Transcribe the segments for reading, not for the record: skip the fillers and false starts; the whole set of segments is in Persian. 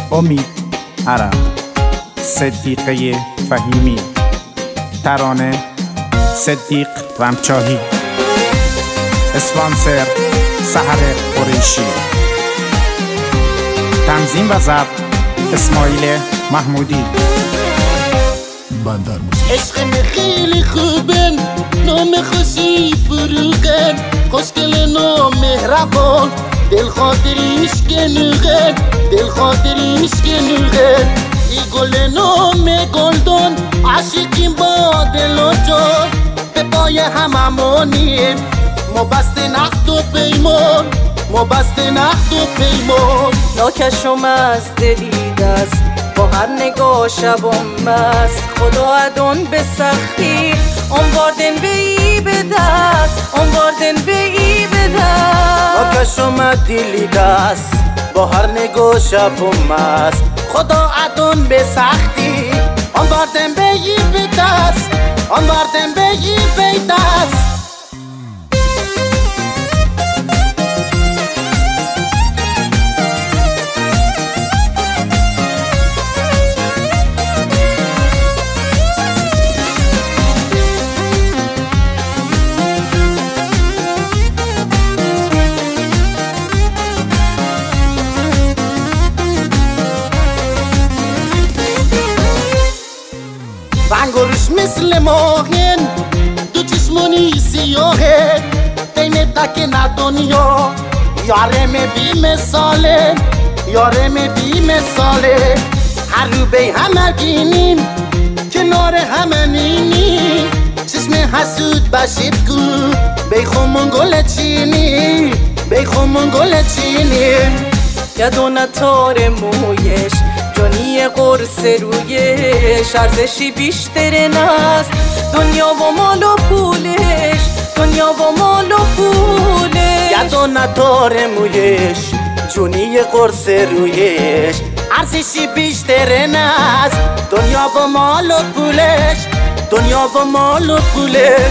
امید عرب، صدیقه فهیمی، ترانه صدیق رمچاهی، اسپانسر سحر قریشی، تنظیم و ضبط اسماعیل محمودی. بندر موسیقی. عشقم خیلی خوبن، نام خوشی فروغن، خوشگل نام مهربان، دل خاطریش گنوغن، دل خاطریش گنوغن. ای گل نام گلدان، عاشقیم با دل و جان، به پای هممانیم ما بسته نقد و پیمان، ما بسته نقد و پیمان. ناکشم از دلی دست، با هر نگاه شبم مست، خدا ادون به سختی اون باردن به ای به دست، اون باردن به ای به دست. ناکشم از دلی دست، با هر نگاه شبم مست، خدا ادون به سختی اون باردن به ای به دست، اون باردن به ای به دست. رنگش مثل ماهن، دو چشمونی سیاهه، بین تک نه دنیا یارم بی مثاله، یارم بی مثاله. هر رو بی همه گینیم، کنار همه نینیم، چشم حسود باشید کو بی خمون گل چینی، بی خمون گل چینی. یادونه تار مویش، جونی قرص رویش، ارزشی بیشتر نست، دنیا و مال و پولش، دنیا و مال و پولش. یادونه تار مویش، جونی قرص رویش، ارزشی بیشتر نست، دنیا و مال و پولش، دنیا و مال و پولش.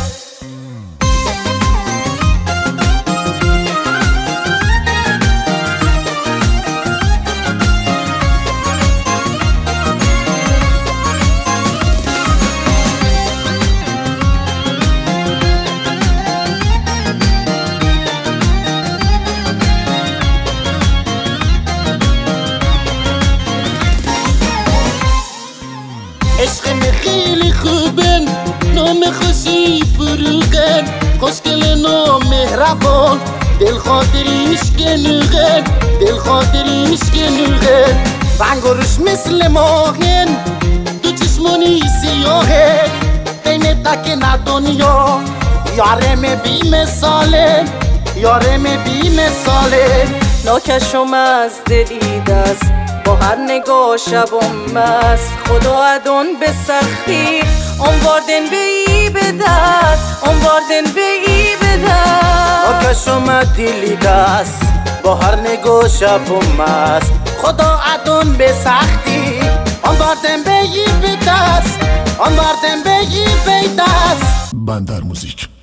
عشقم خیلی خوبن، نام خوشی فروغن، خوشگل نام مهربان، دل خاطریش گنوغن، دل خاطریش گنوغن. رنگش مثل ماهن، دو چشمونی سیاهه، بین تک نه دنیا یارم بی مثاله، یارم بی مثاله. ناکشم از دلی دست، با هر نگاه شبم مست، خدا ادون به سختی اون باردن به ای به دست، اون باردن به ای به دست. ناکشم دلی دست، با هر نگاه شبم مست، خدا ادون به سختی اون باردن به ای به دست، اون باردن به ای به دست. بندر موزیک.